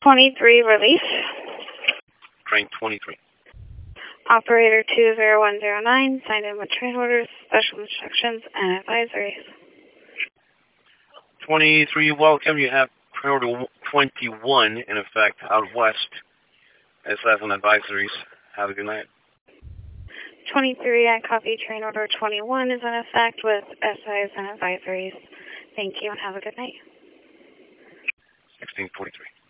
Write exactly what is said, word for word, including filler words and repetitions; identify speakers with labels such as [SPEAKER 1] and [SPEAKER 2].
[SPEAKER 1] twenty-three, release.
[SPEAKER 2] Train twenty-three.
[SPEAKER 1] Operator two zero one zero nine, signed in with train orders, special instructions, and advisories.
[SPEAKER 2] twenty-three, welcome. You have train order twenty-one in effect out west. S S and advisories. Have a good night.
[SPEAKER 1] twenty-three, I copy train order twenty-one is in effect with S Is and advisories. Thank you and have a good night.
[SPEAKER 2] sixteen forty-three.